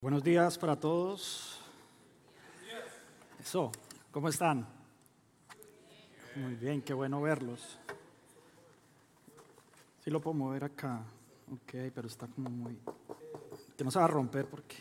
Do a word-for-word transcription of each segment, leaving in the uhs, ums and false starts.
Buenos días para todos. Eso, ¿cómo están? Muy bien, qué bueno verlos. Sí lo puedo mover acá. Ok, pero está como muy... Que no se va a romper porque...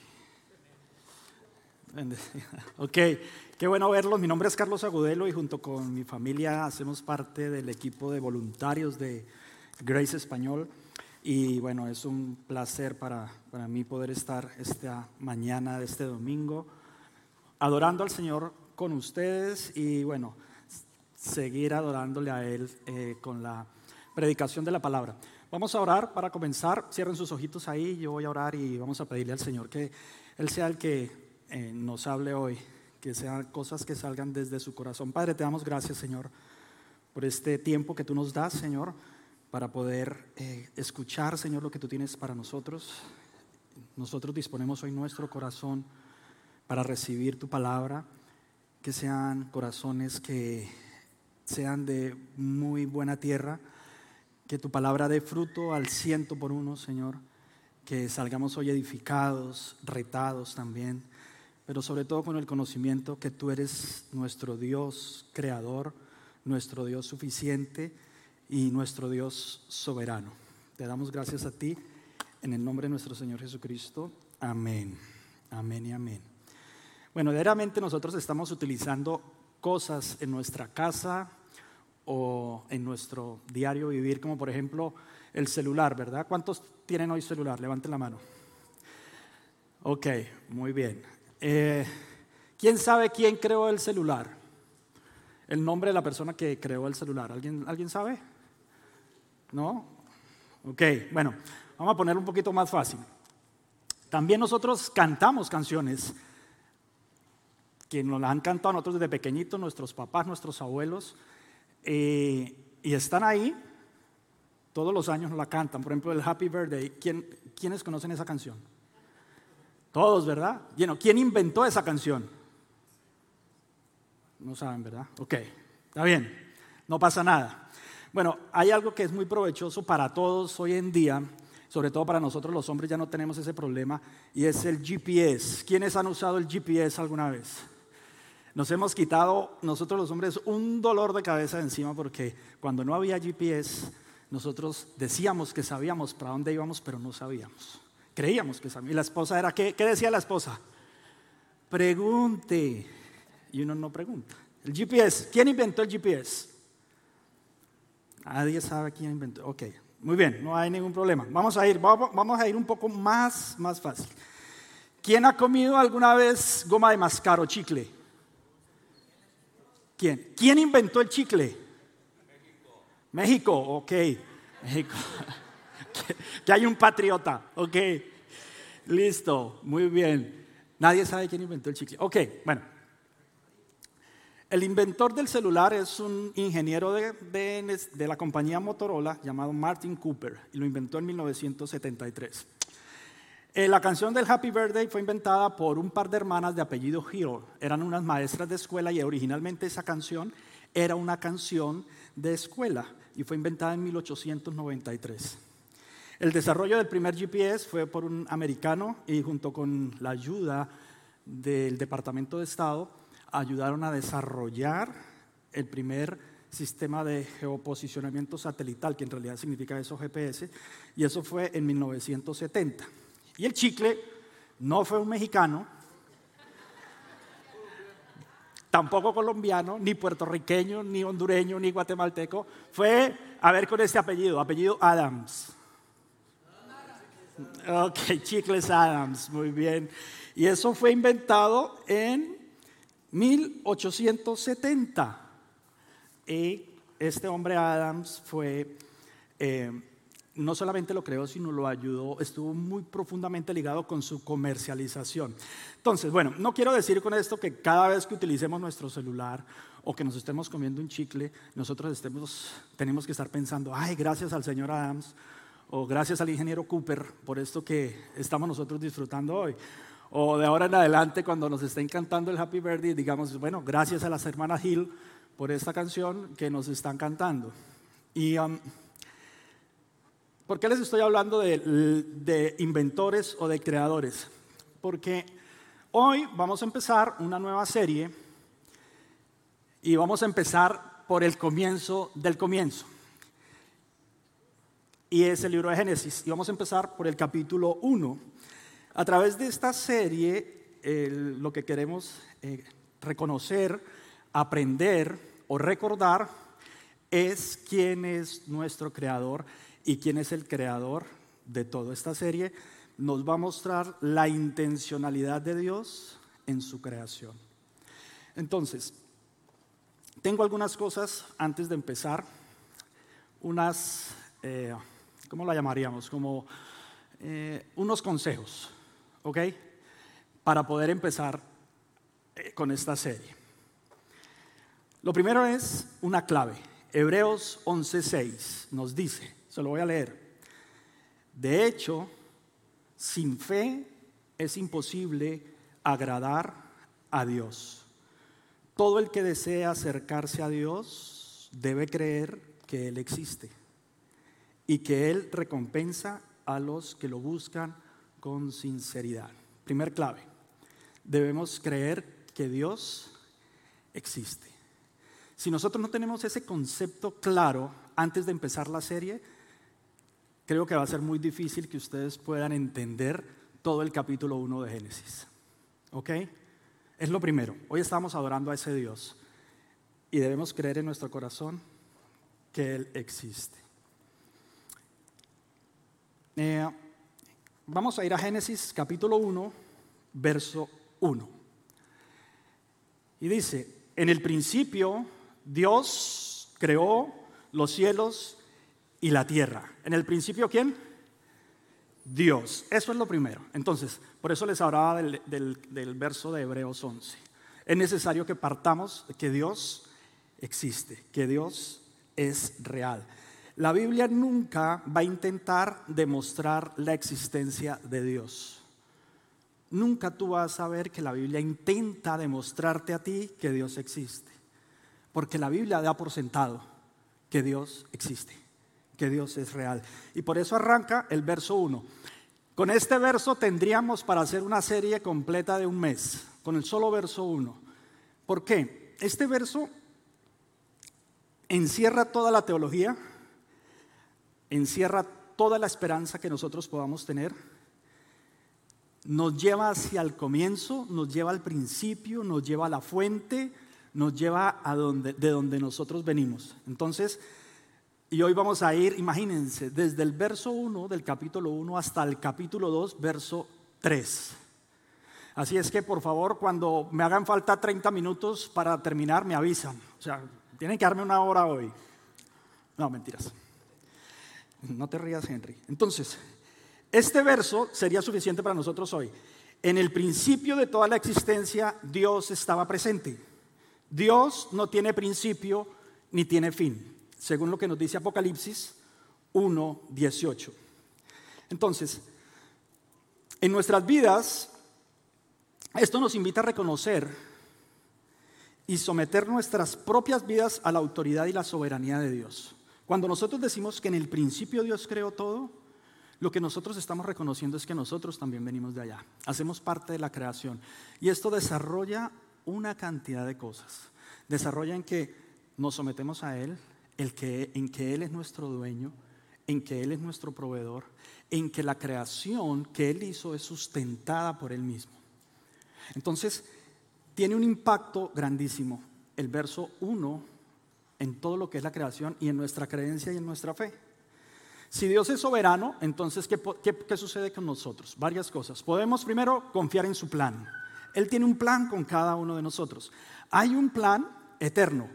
Ok, qué bueno verlos. Mi nombre es Carlos Agudelo y junto con mi familia hacemos parte del equipo de voluntarios de Grace Español. Y bueno, es un placer para, para mí poder estar esta mañana de este domingo adorando al Señor con ustedes y bueno, seguir adorándole a Él eh, con la predicación de la palabra. Vamos a orar para comenzar. Cierren sus ojitos ahí, yo voy a orar y vamos a pedirle al Señor que Él sea el que eh, nos hable hoy, que sean cosas que salgan desde su corazón. Padre, te damos gracias, Señor, por este tiempo que tú nos das, Señor, para poder eh, escuchar, Señor, lo que tú tienes para nosotros. Nosotros disponemos hoy nuestro corazón para recibir tu palabra, que sean corazones que sean de muy buena tierra, que tu palabra dé fruto al ciento por uno, Señor, que salgamos hoy edificados, retados también, pero sobre todo con el conocimiento que tú eres nuestro Dios creador, nuestro Dios suficiente y nuestro Dios soberano. Te damos gracias a ti, en el nombre de nuestro Señor Jesucristo. Amén, amén y amén. Bueno, diariamente nosotros estamos utilizando cosas en nuestra casa o en nuestro diario vivir, como por ejemplo el celular, ¿verdad? ¿Cuántos tienen hoy celular? Levanten la mano. Ok, muy bien. Eh, ¿Quién sabe quién creó el celular? El nombre de la persona que creó el celular. ¿Alguien, ¿alguien sabe? ¿No? Ok, bueno, vamos a ponerlo un poquito más fácil. También nosotros cantamos canciones que nos las han cantado a nosotros desde pequeñitos, nuestros papás, nuestros abuelos, eh, y están ahí, todos los años nos la cantan. Por ejemplo, el Happy Birthday. ¿Quién, ¿Quiénes conocen esa canción? Todos, ¿verdad? Bueno, ¿quién inventó esa canción? No saben, ¿verdad? Ok, está bien, no pasa nada. Bueno, hay algo que es muy provechoso para todos hoy en día, sobre todo para nosotros los hombres ya no tenemos ese problema, y es el G P S. ¿Quiénes han usado el G P S alguna vez? Nos hemos quitado, nosotros los hombres, un dolor de cabeza de encima porque cuando no había G P S, nosotros decíamos que sabíamos para dónde íbamos, pero no sabíamos. Creíamos que sabíamos. Y la esposa era, ¿qué, qué decía la esposa? Pregunte. Y uno no pregunta. El G P S, ¿quién inventó el G P S? Nadie sabe quién inventó. Ok, muy bien, no hay ningún problema. Vamos a ir, vamos, vamos a ir un poco más, más fácil. ¿Quién ha comido alguna vez goma de mascar o chicle? ¿Quién? ¿Quién inventó el chicle? México. México, ok. México. que, que hay un patriota, ok. Listo, muy bien. Nadie sabe quién inventó el chicle. Ok, bueno. El inventor del celular es un ingeniero de, de, de la compañía Motorola llamado Martin Cooper y lo inventó en mil novecientos setenta y tres. Eh, la canción del Happy Birthday fue inventada por un par de hermanas de apellido Hill. Eran unas maestras de escuela y originalmente esa canción era una canción de escuela y fue inventada en mil ochocientos noventa y tres. El desarrollo del primer G P S fue por un americano y junto con la ayuda del Departamento de Estado ayudaron a desarrollar el primer sistema de geoposicionamiento satelital, que en realidad significa eso G P S, y eso fue en mil novecientos setenta. Y el chicle no fue un mexicano, tampoco colombiano, ni puertorriqueño, ni hondureño, ni guatemalteco, fue, a ver con este apellido, apellido Adams. Ok, Chicles Adams, muy bien. Y eso fue inventado en mil ochocientos setenta. Y este hombre Adams fue, eh, no solamente lo creó, sino lo ayudó, estuvo muy profundamente ligado con su comercialización. Entonces, bueno, no quiero decir con esto que cada vez que utilicemos nuestro celular o que nos estemos comiendo un chicle, nosotros estemos, tenemos que estar pensando, ay, gracias al señor Adams o gracias al ingeniero Cooper por esto que estamos nosotros disfrutando hoy. O de ahora en adelante, cuando nos esté encantando el Happy Birthday, digamos, bueno, gracias a las hermanas Hill por esta canción que nos están cantando. Y, um, ¿por qué les estoy hablando de, de inventores o de creadores? porque hoy vamos a empezar una nueva serie y vamos a empezar por el comienzo del comienzo. Y es el libro de Génesis, y vamos a empezar por el capítulo uno. A través de esta serie, eh, lo que queremos eh, reconocer, aprender o recordar es quién es nuestro creador y quién es el creador de toda esta serie. Nos va a mostrar la intencionalidad de Dios en su creación. Entonces, tengo algunas cosas antes de empezar, unas, eh, ¿cómo la llamaríamos? Como eh, unos consejos, ¿ok? Para poder empezar eh, con esta serie. Lo primero es una clave. Hebreos once seis nos dice, se lo voy a leer. De hecho, sin fe es imposible agradar a Dios. Todo el que desea acercarse a Dios debe creer que Él existe y que Él recompensa a los que lo buscan con sinceridad. Primer clave, debemos creer que Dios existe. Si nosotros no tenemos ese concepto claro antes de empezar la serie, creo que va a ser muy difícil que ustedes puedan entender todo el capítulo uno de Génesis. ¿Ok? Es lo primero. Hoy estamos adorando a ese Dios y debemos creer en nuestro corazón que Él existe. Eh, vamos a ir a Génesis capítulo uno, verso uno. Y dice, en el principio Dios creó los cielos y la tierra. ¿En el principio quién? Dios. Eso es lo primero. Entonces, por eso les hablaba del, del, del verso de Hebreos once. Es necesario que partamos de que Dios existe, que Dios es real. La Biblia nunca va a intentar demostrar la existencia de Dios. Nunca tú vas a ver que la Biblia intenta demostrarte a ti que Dios existe. Porque la Biblia da por sentado que Dios existe, que Dios es real. Y por eso arranca el verso uno. Con este verso tendríamos para hacer una serie completa de un mes, con el solo verso uno. ¿Por qué? Este verso encierra toda la teología, encierra toda la esperanza que nosotros podamos tener, nos lleva hacia el comienzo, nos lleva al principio, nos lleva a la fuente, nos lleva a donde, de donde nosotros venimos. Entonces, y hoy vamos a ir, imagínense, desde el verso uno del capítulo uno hasta el capítulo dos, verso tres. Así es que, por favor, cuando me hagan falta treinta minutos para terminar, me avisan. O sea, tienen que darme una hora hoy. No, mentiras. No te rías, Henry. Entonces, este verso sería suficiente para nosotros hoy. En el principio de toda la existencia, Dios estaba presente. Dios no tiene principio ni tiene fin, según lo que nos dice Apocalipsis uno dieciocho. Entonces, en nuestras vidas, esto nos invita a reconocer y someter nuestras propias vidas a la autoridad y la soberanía de Dios. Cuando nosotros decimos que en el principio Dios creó todo, lo que nosotros estamos reconociendo es que nosotros también venimos de allá, hacemos parte de la creación. Y esto desarrolla una cantidad de cosas. Desarrolla en que nos sometemos a Él, el que, en que Él es nuestro dueño, en que Él es nuestro proveedor, en que la creación que Él hizo es sustentada por Él mismo. Entonces, tiene un impacto grandísimo el verso uno en todo lo que es la creación y en nuestra creencia y en nuestra fe. Si Dios es soberano, entonces, ¿qué, qué, qué sucede con nosotros? Varias cosas. Podemos primero confiar en su plan. Él tiene un plan con cada uno de nosotros. Hay un plan eterno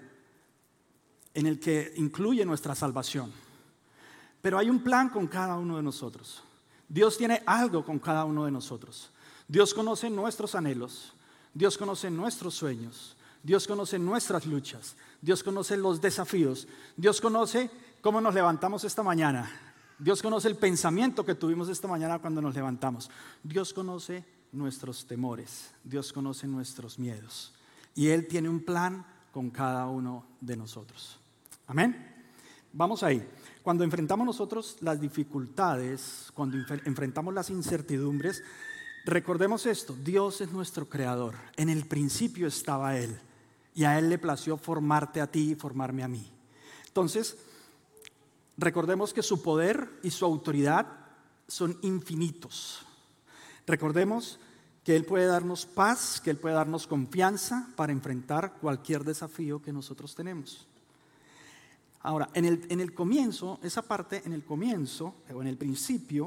en el que incluye nuestra salvación. Pero hay un plan con cada uno de nosotros. Dios tiene algo con cada uno de nosotros. Dios conoce nuestros anhelos. Dios conoce nuestros sueños. Dios conoce nuestras luchas. Dios conoce los desafíos. Dios conoce cómo nos levantamos esta mañana. Dios conoce el pensamiento que tuvimos esta mañana cuando nos levantamos. Dios conoce nuestros temores. Dios conoce nuestros miedos. Y Él tiene un plan con cada uno de nosotros. Amén. Vamos ahí. Cuando enfrentamos nosotros las dificultades, cuando enfrentamos las incertidumbres, Recordemos esto, Dios es nuestro creador. En el principio estaba Él y a Él le plació formarte a ti y formarme a mí. Entonces, recordemos que su poder y su autoridad son infinitos. Recordemos que Él puede darnos paz, que Él puede darnos confianza para enfrentar cualquier desafío que nosotros tenemos. Ahora, en el, en el comienzo, esa parte en el comienzo, o en el principio,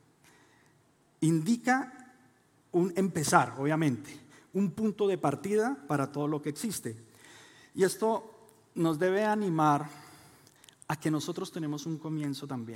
indica un empezar, obviamente, un punto de partida para todo lo que existe. Y esto nos debe animar a que nosotros tenemos un comienzo también.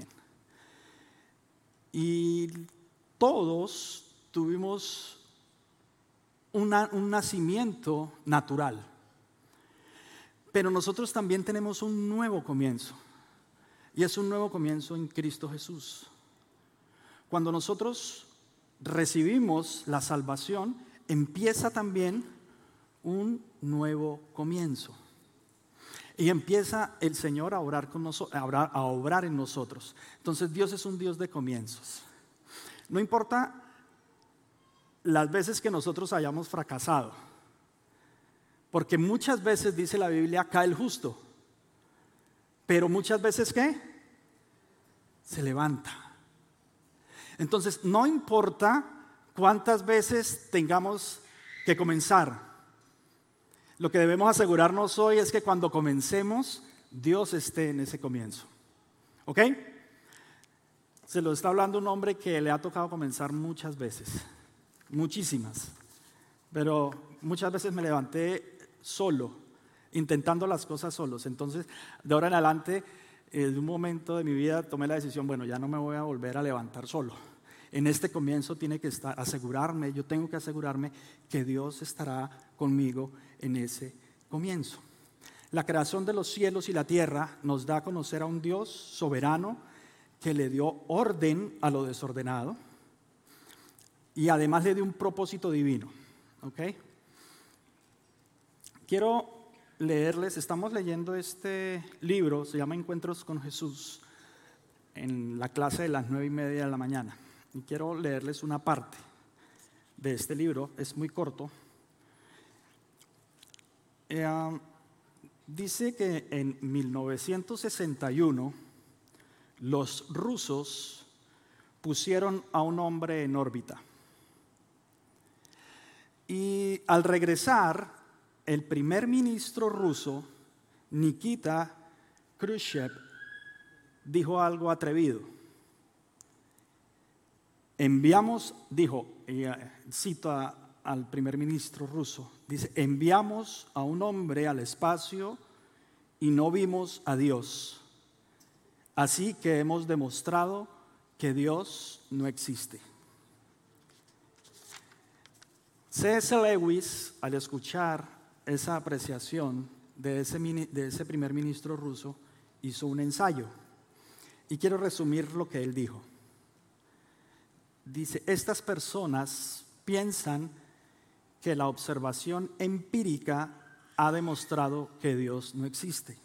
Y todos tuvimos una, un nacimiento natural, pero nosotros también tenemos un nuevo comienzo, y es un nuevo comienzo en Cristo Jesús. Cuando nosotros recibimos la salvación, empieza también un nuevo comienzo. Y empieza el Señor a obrar, con noso- a obrar, a obrar en nosotros. Entonces Dios es un Dios de comienzos. No importa las veces que nosotros hayamos fracasado, porque muchas veces dice la Biblia, cae el justo, pero muchas veces ¿qué? Se levanta. Entonces, no importa cuántas veces tengamos que comenzar. Lo que debemos asegurarnos hoy es que cuando comencemos, Dios esté en ese comienzo. ¿Ok? Se lo está hablando un hombre que le ha tocado comenzar muchas veces, muchísimas. Pero muchas veces me levanté solo, intentando las cosas solos. Entonces, de ahora en adelante, en un momento de mi vida tomé la decisión, bueno, ya no me voy a volver a levantar solo. En este comienzo tiene que estar, asegurarme, yo tengo que asegurarme que Dios estará conmigo en ese comienzo. La creación de los cielos y la tierra nos da a conocer a un Dios soberano que le dio orden a lo desordenado y además le dio un propósito divino. ¿Ok? Quiero leerles, estamos leyendo este libro, se llama Encuentros con Jesús, en la clase de las nueve y media de la mañana. Y quiero leerles una parte de este libro, es muy corto. Eh, dice que en mil novecientos sesenta y uno los rusos pusieron a un hombre en órbita. Y al regresar, el primer ministro ruso, Nikita Khrushchev, dijo algo atrevido. Enviamos, dijo, y cito a, al primer ministro ruso, dice, enviamos a un hombre al espacio y no vimos a Dios. Así que hemos demostrado que Dios no existe. C S Lewis, al escuchar esa apreciación de ese, de ese primer ministro ruso, hizo un ensayo. Y quiero resumir lo que él dijo. Dice, estas personas piensan que la observación empírica ha demostrado que Dios no existe.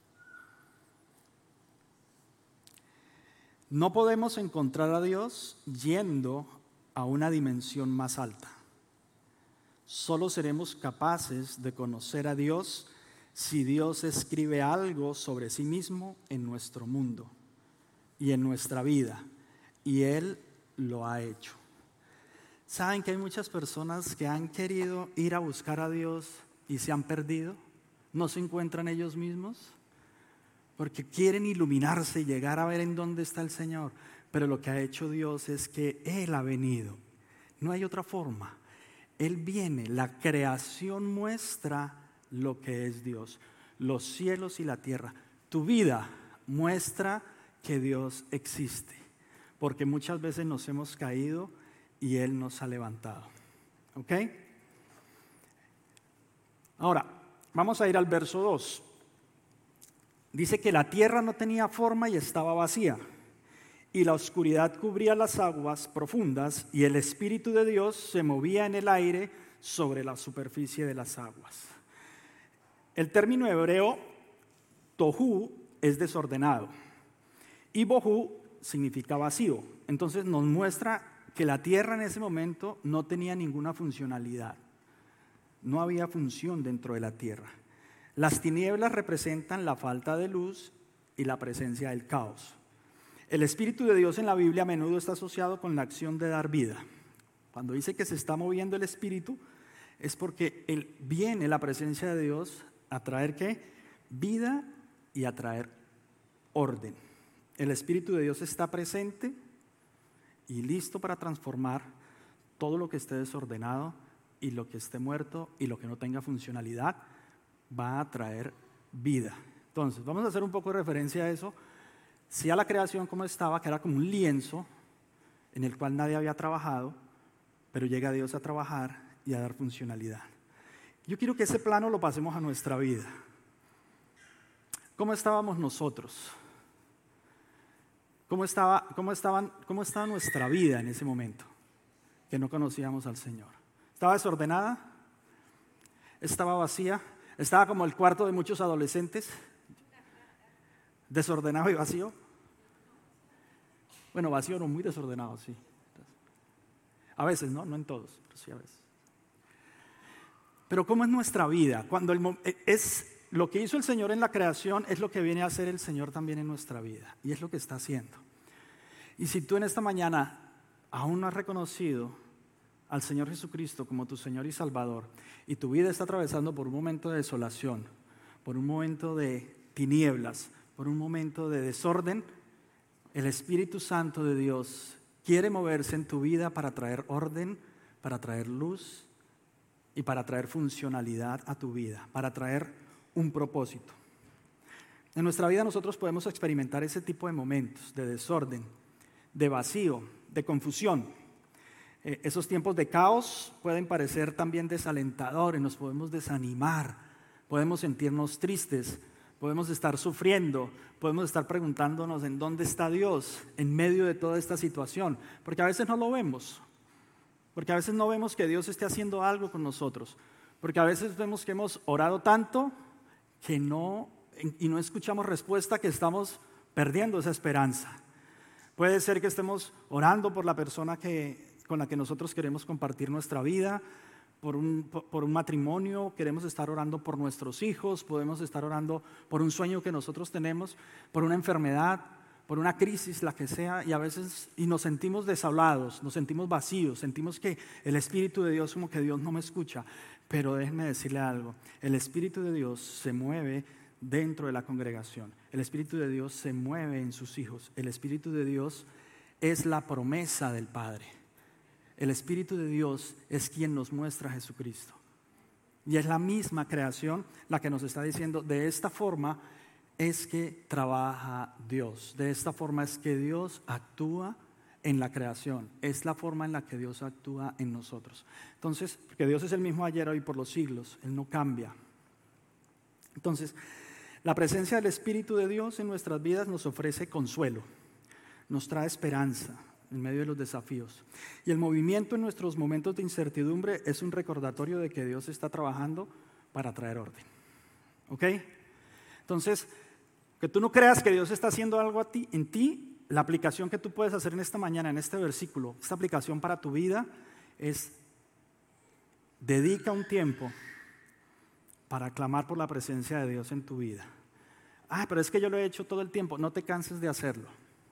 No podemos encontrar a Dios yendo a una dimensión más alta. Solo seremos capaces de conocer a Dios si Dios escribe algo sobre sí mismo en nuestro mundo y en nuestra vida. Y Él lo ha hecho. ¿Saben que hay muchas personas que han querido ir a buscar a Dios y se han perdido? ¿No se encuentran ellos mismos? Porque quieren iluminarse y llegar a ver en dónde está el Señor. Pero lo que ha hecho Dios es que Él ha venido. No hay otra forma. Él viene, la creación muestra lo que es Dios, los cielos y la tierra. Tu vida muestra que Dios existe, porque muchas veces nos hemos caído y Él nos ha levantado. ¿Ok? Ahora, vamos a ir al verso dos. Dice que la tierra no tenía forma y estaba vacía, y la oscuridad cubría las aguas profundas, y el Espíritu de Dios se movía en el aire sobre la superficie de las aguas. El término hebreo tohu es desordenado, y bohu significa vacío. Entonces nos muestra que la tierra en ese momento no tenía ninguna funcionalidad. No había función dentro de la tierra. Las tinieblas representan la falta de luz y la presencia del caos. El Espíritu de Dios en la Biblia a menudo está asociado con la acción de dar vida. Cuando dice que se está moviendo el Espíritu, es porque él, viene la presencia de Dios a traer ¿qué? Vida y a traer orden. El Espíritu de Dios está presente y listo para transformar todo lo que esté desordenado y lo que esté muerto y lo que no tenga funcionalidad va a traer vida. Entonces, vamos a hacer un poco de referencia a eso. Si a la creación como estaba, que era como un lienzo en el cual nadie había trabajado, pero llega Dios a trabajar y a dar funcionalidad. Yo quiero que ese plano lo pasemos a nuestra vida. ¿Cómo estábamos nosotros? ¿Cómo estaba, cómo estaban, cómo estaba nuestra vida en ese momento que no conocíamos al Señor? ¿Estaba desordenada? ¿Estaba vacía? ¿Estaba como el cuarto de muchos adolescentes? ¿Desordenado y vacío? Bueno, vacío no, muy desordenado, sí. A veces, ¿no? No en todos, pero sí a veces. Pero ¿cómo es nuestra vida? Cuando el, es lo que hizo el Señor en la creación es lo que viene a hacer el Señor también en nuestra vida. Y es lo que está haciendo. Y si tú en esta mañana aún no has reconocido al Señor Jesucristo como tu Señor y Salvador, y tu vida está atravesando por un momento de desolación, por un momento de tinieblas, por un momento de desorden, el Espíritu Santo de Dios quiere moverse en tu vida para traer orden, para traer luz y para traer funcionalidad a tu vida, para traer un propósito. En nuestra vida nosotros podemos experimentar ese tipo de momentos de desorden, de vacío, de confusión. Eh, esos tiempos de caos pueden parecer también desalentadores, nos podemos desanimar, podemos sentirnos tristes, podemos estar sufriendo, podemos estar preguntándonos en dónde está Dios en medio de toda esta situación, porque a veces no lo vemos, porque a veces no vemos que Dios esté haciendo algo con nosotros, porque a veces vemos que hemos orado tanto que no, y no escuchamos respuesta, que estamos perdiendo esa esperanza. Puede ser que estemos orando por la persona que, con la que nosotros queremos compartir nuestra vida, por un, por un matrimonio, queremos estar orando por nuestros hijos, podemos estar orando por un sueño que nosotros tenemos, por una enfermedad, por una crisis, la que sea, y a veces y nos sentimos deshablados, nos sentimos vacíos, sentimos que el Espíritu de Dios, como que Dios no me escucha. Pero déjenme decirle algo, el Espíritu de Dios se mueve dentro de la congregación, el Espíritu de Dios se mueve en sus hijos, el Espíritu de Dios es la promesa del Padre. El Espíritu de Dios es quien nos muestra a Jesucristo. Y es la misma creación la que nos está diciendo, de esta forma es que trabaja Dios. De esta forma es que Dios actúa en la creación. Es la forma en la que Dios actúa en nosotros. Entonces, porque Dios es el mismo ayer, hoy, por los siglos. Él no cambia. Entonces, la presencia del Espíritu de Dios en nuestras vidas nos ofrece consuelo, nos trae esperanza en medio de los desafíos. Y el movimiento en nuestros momentos de incertidumbre es un recordatorio de que Dios está trabajando para traer orden. ¿Ok? Entonces, que tú no creas que Dios está haciendo algo a ti, en ti, la aplicación que tú puedes hacer en esta mañana, en este versículo, esta aplicación para tu vida es: dedica un tiempo para clamar por la presencia de Dios en tu vida. Ah, pero es que yo lo he hecho todo el tiempo. No te canses de hacerlo.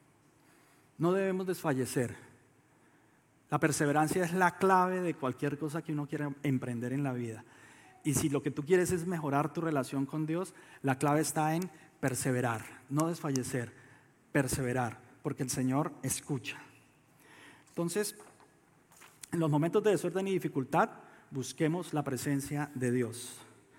No debemos desfallecer. La perseverancia es la clave de cualquier cosa que uno quiera emprender en la vida. Y si lo que tú quieres es mejorar tu relación con Dios, la clave está en perseverar, no desfallecer, perseverar, porque el Señor escucha. Entonces, en los momentos de desorden y dificultad, busquemos la presencia de Dios.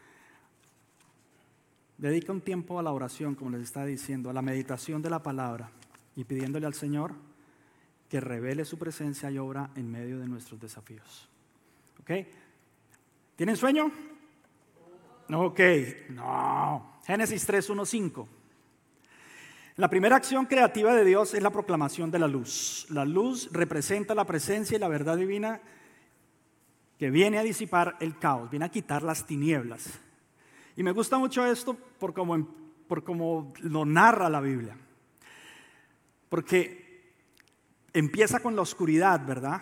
Dedica un tiempo a la oración, como les estaba diciendo, a la meditación de la palabra y pidiéndole al Señor que revele su presencia y obra en medio de nuestros desafíos. ¿Ok? ¿Tienen sueño? Ok, no. Génesis tres, uno, cinco. La primera acción creativa de Dios es la proclamación de la luz. La luz representa la presencia y la verdad divina que viene a disipar el caos, viene a quitar las tinieblas. Y me gusta mucho esto por cómo, por cómo lo narra la Biblia. Porque empieza con la oscuridad, ¿verdad?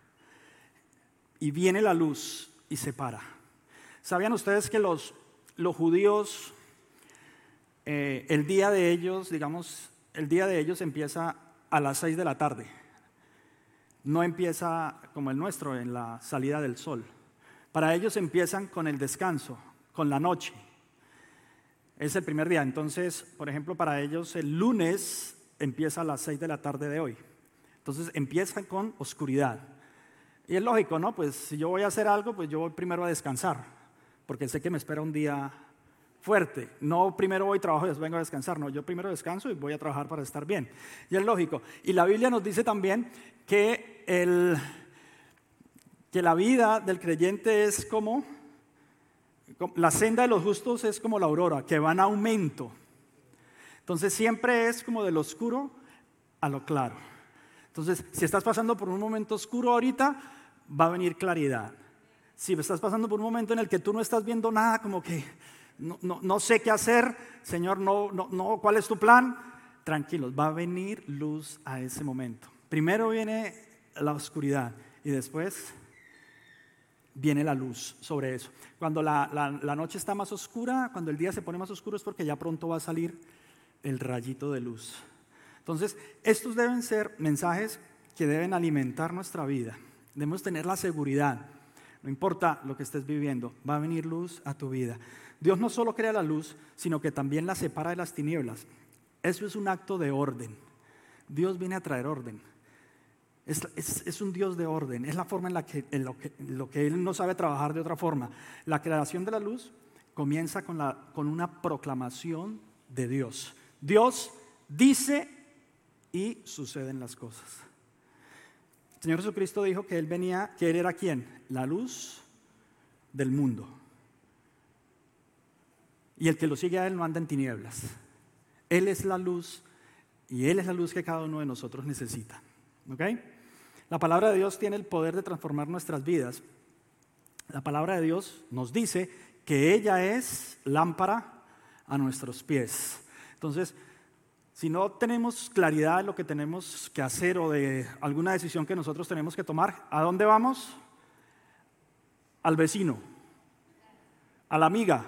Y viene la luz y separa. ¿Sabían ustedes que los, los judíos, eh, el día de ellos, digamos, el día de ellos empieza a las seis de la tarde? No empieza como el nuestro, en la salida del sol. Para ellos empiezan con el descanso, con la noche. Es el primer día. Entonces, por ejemplo, para ellos el lunes empieza a las seis de la tarde de hoy. Entonces empiezan con oscuridad. Y es lógico, ¿no? Pues si yo voy a hacer algo, pues yo voy primero a descansar, porque sé que me espera un día fuerte. No primero voy a trabajo y después vengo a descansar. No, yo primero descanso y voy a trabajar para estar bien. Y es lógico. Y la Biblia nos dice también que, el, que la vida del creyente es como, la senda de los justos es como la aurora, que va en aumento. Entonces siempre es como del oscuro a lo claro. Entonces, si estás pasando por un momento oscuro ahorita, va a venir claridad. Si estás pasando por un momento en el que tú no estás viendo nada, como que no, no, no sé qué hacer, Señor, no, no, no, ¿cuál es tu plan? Tranquilos, va a venir luz a ese momento. Primero viene la oscuridad y después viene la luz sobre eso. Cuando la, la, la noche está más oscura, cuando el día se pone más oscuro, es porque ya pronto va a salir el rayito de luz. Entonces, estos deben ser mensajes que deben alimentar nuestra vida. Debemos tener la seguridad, no importa lo que estés viviendo, va a venir luz a tu vida. Dios no solo crea la luz, sino que también la separa de las tinieblas. Eso es un acto de orden. Dios viene a traer orden. Es, es, es un Dios de orden, es la forma en la que, en lo que, en lo que Él no sabe trabajar de otra forma. La creación de la luz comienza con, la, con una proclamación de Dios. Dios dice y suceden las cosas. El Señor Jesucristo dijo que Él venía, que Él era ¿quién? La luz del mundo. Y el que lo sigue a Él no anda en tinieblas. Él es la luz y Él es la luz que cada uno de nosotros necesita. ¿Ok? La palabra de Dios tiene el poder de transformar nuestras vidas. La palabra de Dios nos dice que ella es lámpara a nuestros pies. Entonces, si no tenemos claridad de lo que tenemos que hacer o de alguna decisión que nosotros tenemos que tomar, ¿a dónde vamos? Al vecino, a la amiga,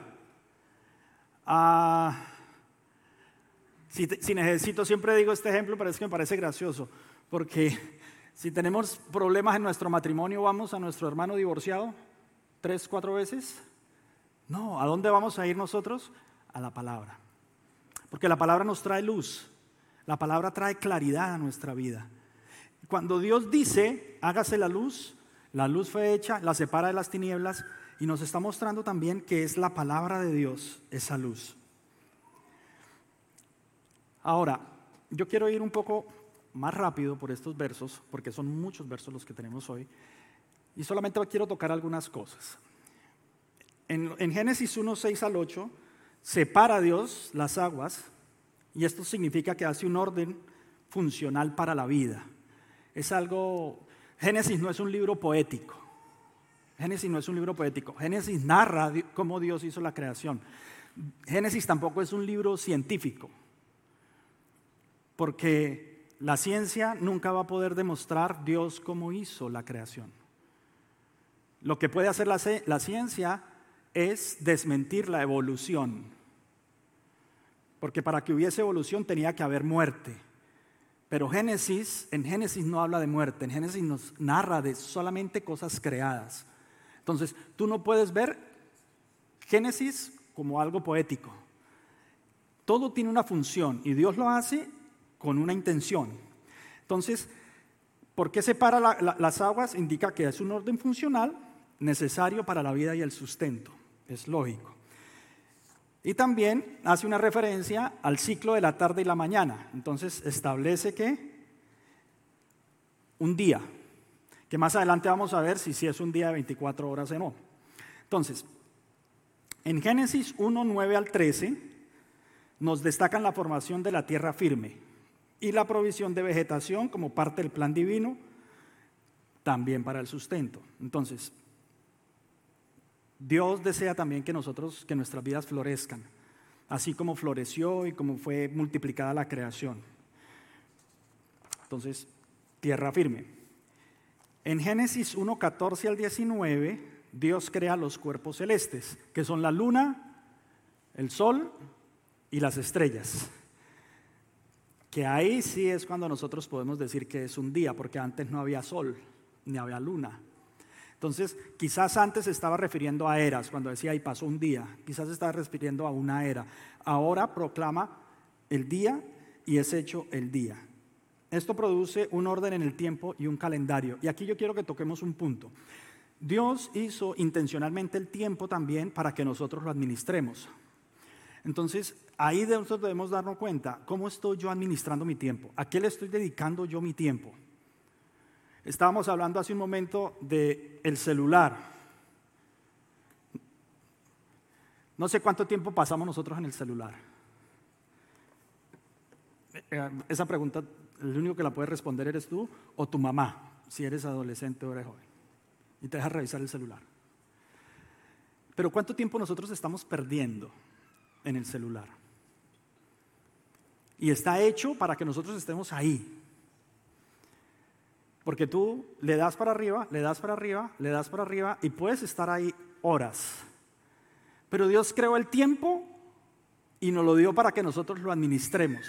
a... Si, si necesito, siempre digo este ejemplo, pero es que me parece gracioso, porque si tenemos problemas en nuestro matrimonio, ¿vamos a nuestro hermano divorciado tres, cuatro veces? No, ¿a dónde vamos a ir nosotros? A la palabra. Porque la palabra nos trae luz, la palabra trae claridad a nuestra vida. Cuando Dios dice, hágase la luz, la luz fue hecha, la separa de las tinieblas y nos está mostrando también que es la palabra de Dios esa luz. Ahora, yo quiero ir un poco más rápido por estos versos, porque son muchos versos los que tenemos hoy, y solamente quiero tocar algunas cosas. En, en Génesis uno, seis al ocho, separa Dios las aguas, y esto significa que hace un orden funcional para la vida. Es algo, Génesis no es un libro poético, Génesis no es un libro poético, Génesis narra cómo Dios hizo la creación. Génesis tampoco es un libro científico, porque la ciencia nunca va a poder demostrar Dios cómo hizo la creación. Lo que puede hacer la, la ciencia es desmentir la evolución, porque para que hubiese evolución tenía que haber muerte. Pero Génesis, en Génesis no habla de muerte, en Génesis nos narra de solamente cosas creadas. Entonces, tú no puedes ver Génesis como algo poético. Todo tiene una función y Dios lo hace con una intención. Entonces, ¿por qué separa la, la, las aguas? Indica que es un orden funcional necesario para la vida y el sustento. Es lógico. Y también hace una referencia al ciclo de la tarde y la mañana. Entonces establece que un día, que más adelante vamos a ver si, si es un día de veinticuatro horas o no. Entonces, en Génesis uno, nueve al trece, nos destacan la formación de la tierra firme y la provisión de vegetación como parte del plan divino, también para el sustento. Entonces, Dios desea también que nosotros, que nuestras vidas florezcan, así como floreció y como fue multiplicada la creación. Entonces, tierra firme. En Génesis uno, catorce al diecinueve, Dios crea los cuerpos celestes, que son la luna, el sol y las estrellas. Que ahí sí es cuando nosotros podemos decir que es un día, porque antes no había sol, ni había luna. Entonces, quizás antes se estaba refiriendo a eras, cuando decía, y pasó un día, quizás se estaba refiriendo a una era. Ahora proclama el día y es hecho el día. Esto produce un orden en el tiempo y un calendario. Y aquí yo quiero que toquemos un punto. Dios hizo intencionalmente el tiempo también para que nosotros lo administremos. Entonces, ahí de nosotros debemos darnos cuenta, ¿cómo estoy yo administrando mi tiempo? ¿A qué le estoy dedicando yo mi tiempo? Estábamos hablando hace un momento del celular. No sé cuánto tiempo pasamos nosotros en el celular. Esa pregunta, el único que la puede responder eres tú o tu mamá, si eres adolescente o eres joven. Y te dejas revisar el celular. Pero ¿cuánto tiempo nosotros estamos perdiendo en el celular? Y está hecho para que nosotros estemos ahí. Porque tú le das para arriba, le das para arriba, le das para arriba y puedes estar ahí horas. Pero Dios creó el tiempo y nos lo dio para que nosotros lo administremos.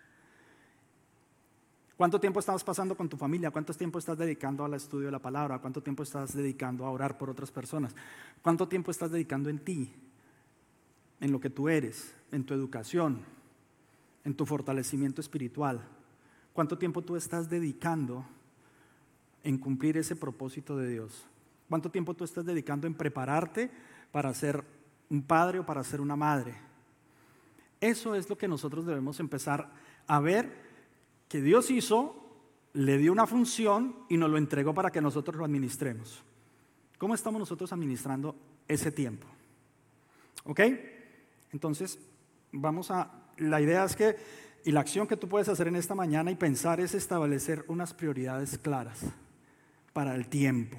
¿Cuánto tiempo estás pasando con tu familia? ¿Cuánto tiempo estás dedicando al estudio de la palabra? ¿Cuánto tiempo estás dedicando a orar por otras personas? ¿Cuánto tiempo estás dedicando en ti? En lo que tú eres, en tu educación, en tu fortalecimiento espiritual. ¿Cuánto tiempo tú estás dedicando en cumplir ese propósito de Dios? ¿Cuánto tiempo tú estás dedicando en prepararte para ser un padre o para ser una madre? Eso es lo que nosotros debemos empezar a ver, que Dios hizo, le dio una función y nos lo entregó para que nosotros lo administremos. ¿Cómo estamos nosotros administrando ese tiempo? ¿Ok? Entonces, vamos a, la idea es que, y la acción que tú puedes hacer en esta mañana y pensar es establecer unas prioridades claras para el tiempo,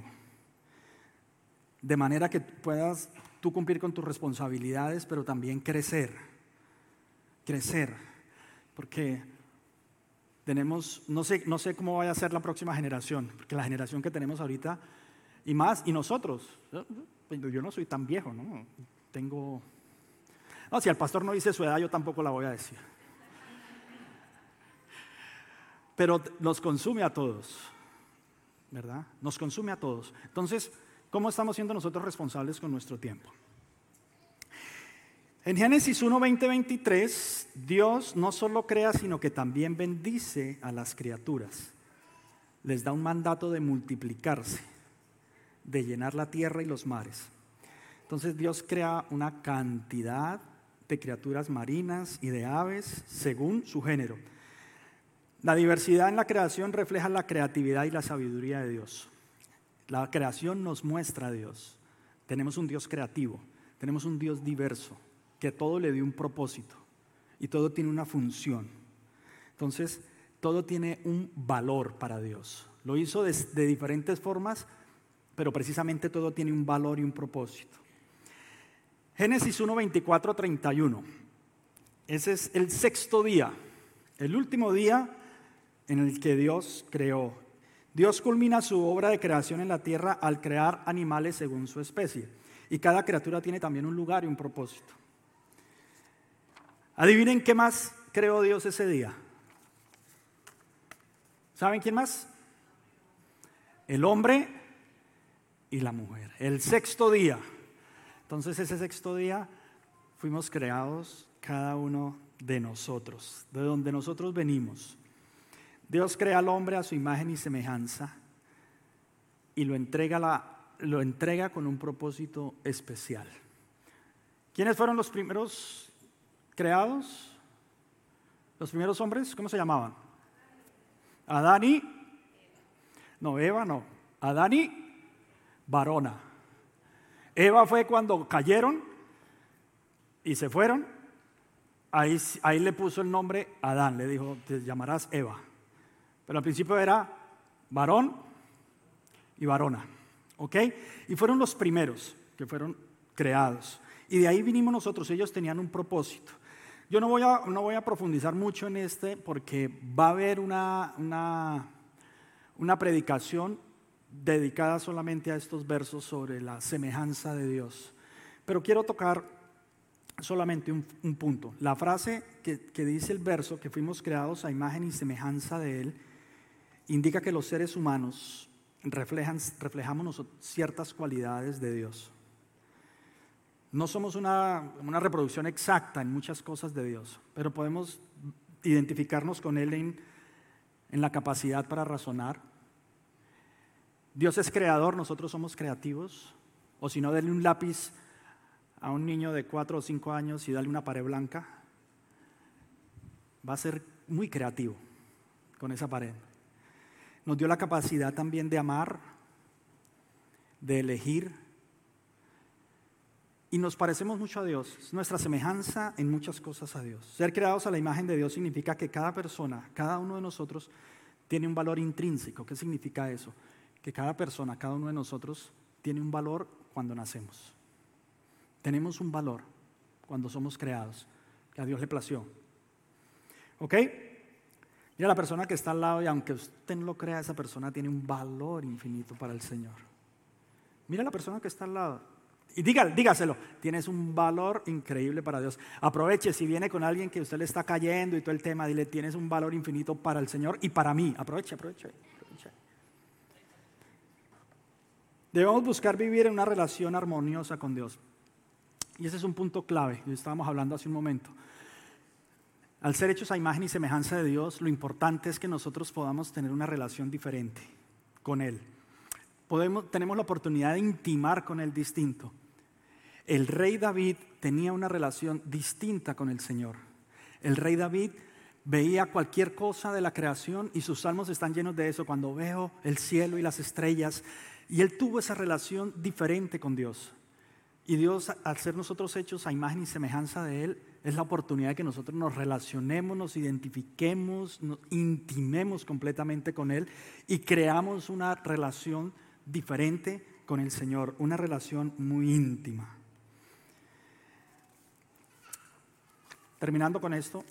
de manera que puedas tú cumplir con tus responsabilidades, pero también crecer, crecer, porque tenemos, no sé, no sé cómo vaya a ser la próxima generación, porque la generación que tenemos ahorita, y más, y nosotros, yo no soy tan viejo, ¿no? Tengo, no, si el pastor no dice su edad, yo tampoco la voy a decir. Pero nos consume a todos, ¿verdad? Nos consume a todos. Entonces, ¿cómo estamos siendo nosotros responsables con nuestro tiempo? En Génesis uno, veinte, veintitrés, Dios no solo crea, sino que también bendice a las criaturas. Les da un mandato de multiplicarse, de llenar la tierra y los mares. Entonces Dios crea una cantidad de criaturas marinas y de aves según su género. La diversidad en la creación refleja la creatividad y la sabiduría de Dios. La creación nos muestra a Dios. Tenemos un Dios creativo, tenemos un Dios diverso, que a todo le dio un propósito y todo tiene una función. Entonces, todo tiene un valor para Dios. Lo hizo de, de diferentes formas, pero precisamente todo tiene un valor y un propósito. Génesis uno, veinticuatro, treinta y uno. Ese es el sexto día, el último día en el que Dios creó. Dios culmina su obra de creación en la tierra al crear animales según su especie. Y cada criatura tiene también un lugar y un propósito. Adivinen qué más creó Dios ese día. ¿Saben quién más? El hombre y la mujer. El sexto día. Entonces ese sexto día fuimos creados cada uno de nosotros, de donde nosotros venimos. Dios crea al hombre a su imagen y semejanza y lo entrega, la, lo entrega con un propósito especial. ¿Quiénes fueron los primeros creados? Los primeros hombres, ¿cómo se llamaban? Adán y, no, Eva no, Adán y varona. Eva fue cuando cayeron y se fueron, ahí, ahí le puso el nombre Adán, le dijo, te llamarás Eva. Pero al principio era varón y varona, ¿ok? Y fueron los primeros que fueron creados. Y de ahí vinimos nosotros, ellos tenían un propósito. Yo no voy a, no voy a profundizar mucho en este porque va a haber una, una, una predicación dedicada solamente a estos versos sobre la semejanza de Dios. Pero quiero tocar solamente un, un punto. La frase que, que dice el verso, que fuimos creados a imagen y semejanza de Él, indica que los seres humanos reflejan, reflejamos nosotros ciertas cualidades de Dios. No somos una, una reproducción exacta en muchas cosas de Dios, pero podemos identificarnos con Él en, en la capacidad para razonar. Dios es creador, nosotros somos creativos. O si no, denle un lápiz a un niño de cuatro o cinco años y dale una pared blanca. Va a ser muy creativo con esa pared. Nos dio la capacidad también de amar, de elegir. Y nos parecemos mucho a Dios. Es nuestra semejanza en muchas cosas a Dios. Ser creados a la imagen de Dios significa que cada persona, cada uno de nosotros, tiene un valor intrínseco. ¿Qué significa eso? Que cada persona, cada uno de nosotros tiene un valor cuando nacemos. Tenemos un valor cuando somos creados, que a Dios le plació. ¿Ok? Mira a la persona que está al lado y aunque usted no lo crea, esa persona tiene un valor infinito para el Señor. Mira a la persona que está al lado y dígale, dígaselo, tienes un valor increíble para Dios. Aproveche, si viene con alguien que usted le está cayendo y todo el tema, dile, tienes un valor infinito para el Señor y para mí. Aproveche, aproveche, aproveche. Debemos buscar vivir en una relación armoniosa con Dios. Y ese es un punto clave, lo estábamos hablando hace un momento. Al ser hechos a imagen y semejanza de Dios, lo importante es que nosotros podamos tener una relación diferente con Él. Podemos, tenemos la oportunidad de intimar con Él distinto. El rey David tenía una relación distinta con el Señor. El rey David veía cualquier cosa de la creación y sus salmos están llenos de eso. Cuando veo el cielo y las estrellas, y él tuvo esa relación diferente con Dios. Y Dios, al ser nosotros hechos a imagen y semejanza de Él, es la oportunidad de que nosotros nos relacionemos, nos identifiquemos, nos intimemos completamente con Él y creamos una relación diferente con el Señor, una relación muy íntima. Terminando con esto,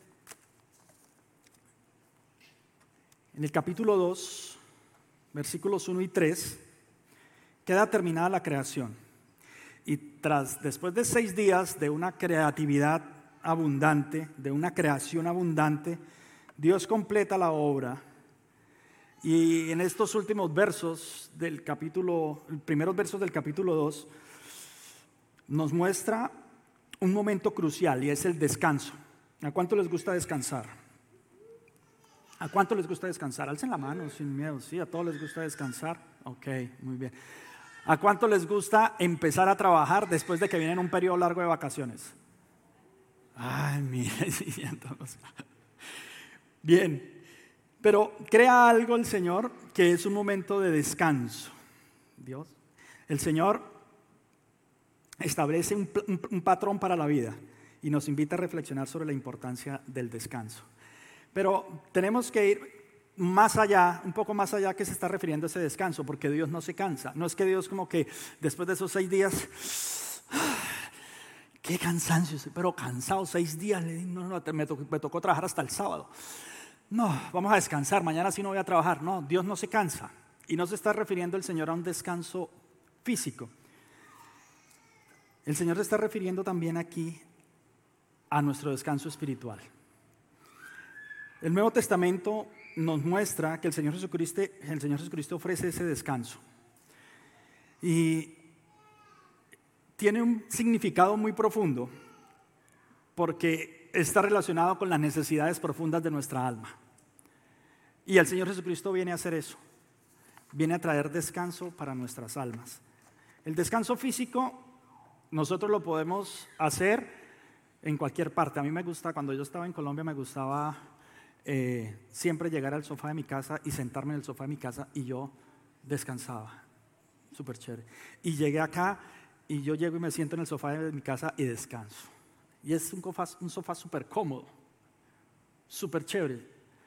en el capítulo dos, versículos uno y tres, queda terminada la creación. Y tras, después de seis días de una creatividad abundante, de una creación abundante, Dios completa la obra. Y en estos últimos versos del capítulo, los primeros versos del capítulo dos, nos muestra un momento crucial y es el descanso. ¿A cuánto les gusta descansar? ¿A cuánto les gusta descansar? Alcen la mano sin miedo. ¿Sí? ¿A todos les gusta descansar? Ok, muy bien. ¿A cuánto les gusta empezar a trabajar después de que vienen un periodo largo de vacaciones? Ay, mira, bien, pero crea algo el Señor que es un momento de descanso. Dios, el Señor establece un, un, un patrón para la vida y nos invita a reflexionar sobre la importancia del descanso. Pero tenemos que ir más allá, un poco más allá que se está refiriendo a ese descanso, porque Dios no se cansa. No es que Dios como que después de esos seis días, qué cansancio, pero cansado, seis días, no, no, me, tocó, me tocó trabajar hasta el sábado. No, vamos a descansar, mañana sí no voy a trabajar. No, Dios no se cansa. Y no se está refiriendo el Señor a un descanso físico. El Señor se está refiriendo también aquí a nuestro descanso espiritual. El Nuevo Testamento nos muestra que el Señor Jesucristo, el Señor Jesucristo ofrece ese descanso. Y tiene un significado muy profundo porque está relacionado con las necesidades profundas de nuestra alma. Y el Señor Jesucristo viene a hacer eso. Viene a traer descanso para nuestras almas. El descanso físico nosotros lo podemos hacer en cualquier parte. A mí me gusta, cuando yo estaba en Colombia me gustaba Eh, siempre llegar al sofá de mi casa y sentarme en el sofá de mi casa y yo descansaba, súper chévere. Y llegué acá y yo llego y me siento en el sofá de mi casa y descanso. Y es un sofá, un sofá súper cómodo, súper chévere.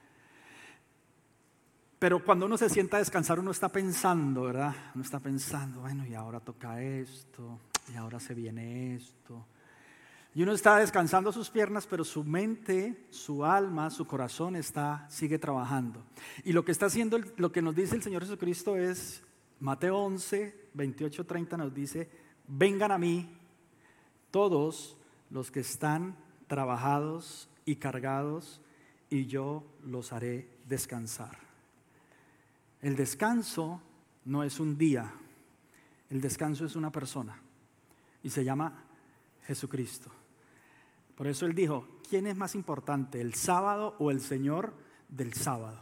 Pero cuando uno se sienta a descansar uno está pensando, ¿verdad? Uno está pensando, bueno, y ahora toca esto, y ahora se viene esto. Y uno está descansando sus piernas, pero su mente, su alma, su corazón está, sigue trabajando. Y lo que está haciendo, lo que nos dice el Señor Jesucristo es, Mateo once, veintiocho, treinta nos dice, vengan a mí todos los que están trabajados y cargados, y yo los haré descansar. El descanso no es un día, el descanso es una persona y se llama Jesucristo. Por eso Él dijo, ¿quién es más importante, el sábado o el Señor del sábado?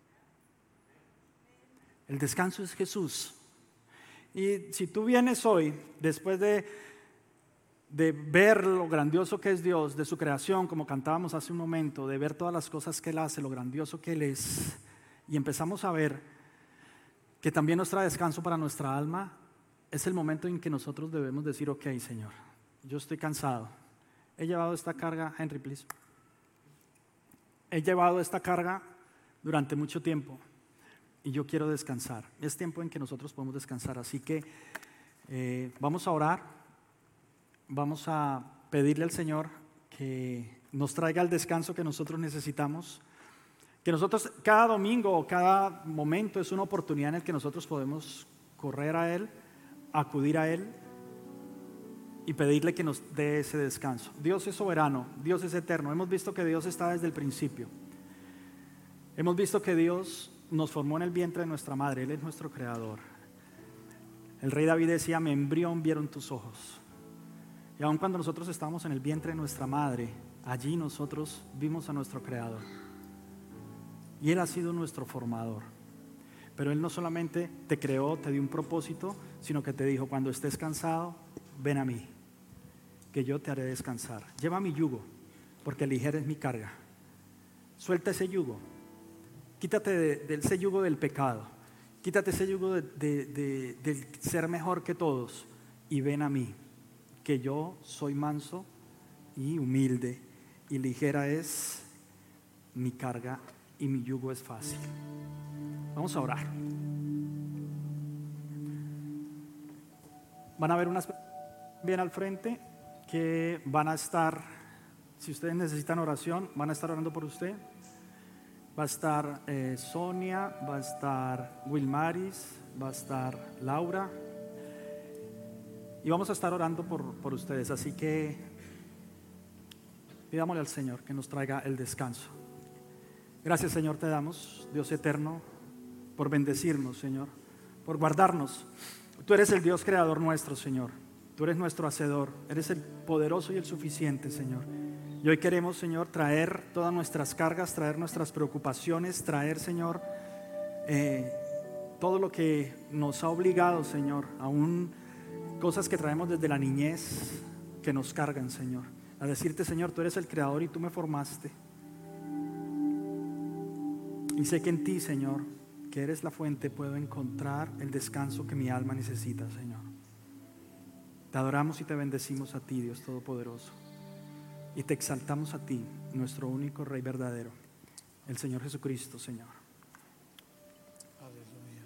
El descanso es Jesús. Y si tú vienes hoy, después de, de ver lo grandioso que es Dios, de su creación, como cantábamos hace un momento, de ver todas las cosas que Él hace, lo grandioso que Él es, y empezamos a ver que también nos trae descanso para nuestra alma, es el momento en que nosotros debemos decir, ok, Señor, yo estoy cansado. He llevado esta carga, Henry, please. He llevado esta carga durante mucho tiempo y yo quiero descansar. Es tiempo en que nosotros podemos descansar, así que eh, vamos a orar, vamos a pedirle al Señor que nos traiga el descanso que nosotros necesitamos, que nosotros cada domingo o cada momento es una oportunidad en la que nosotros podemos correr a Él, acudir a Él y pedirle que nos dé ese descanso. Dios es soberano, Dios es eterno. Hemos visto que Dios está desde el principio. Hemos visto que Dios nos formó en el vientre de nuestra madre, Él es nuestro creador. El rey David decía, mi embrión vieron tus ojos. Y aun cuando nosotros estábamos en el vientre de nuestra madre, allí nosotros vimos a nuestro creador. Y Él ha sido nuestro formador. Pero Él no solamente te creó, te dio un propósito, sino que te dijo, cuando estés cansado, ven a mí, que yo te haré descansar. Lleva mi yugo, porque ligera es mi carga. Suelta ese yugo. Quítate de, de ese yugo del pecado. Quítate ese yugo de, de, de, de ser mejor que todos. Y ven a mí, que yo soy manso y humilde. Y ligera es mi carga y mi yugo es fácil. Vamos a orar. Van a ver unas bien al frente que van a estar, si ustedes necesitan oración, van a estar orando por usted. Va a estar eh, Sonia, va a estar Wilmaris, va a estar Laura y vamos a estar orando por, por ustedes, así que pidámosle al Señor que nos traiga el descanso. Gracias, Señor, te damos, Dios eterno, por bendecirnos, Señor, por guardarnos. Tú eres el Dios creador nuestro, Señor. Tú eres nuestro hacedor, eres el poderoso y el suficiente, Señor. Y hoy queremos, Señor, traer todas nuestras cargas, traer nuestras preocupaciones, traer, Señor, eh, todo lo que nos ha obligado, Señor, aún cosas que traemos desde la niñez que nos cargan, Señor. A decirte, Señor, tú eres el creador y tú me formaste. Y sé que en ti, Señor, que eres la fuente, puedo encontrar el descanso que mi alma necesita, Señor. Te adoramos y te bendecimos a ti, Dios Todopoderoso. Y te exaltamos a ti, nuestro único Rey verdadero, el Señor Jesucristo, Señor.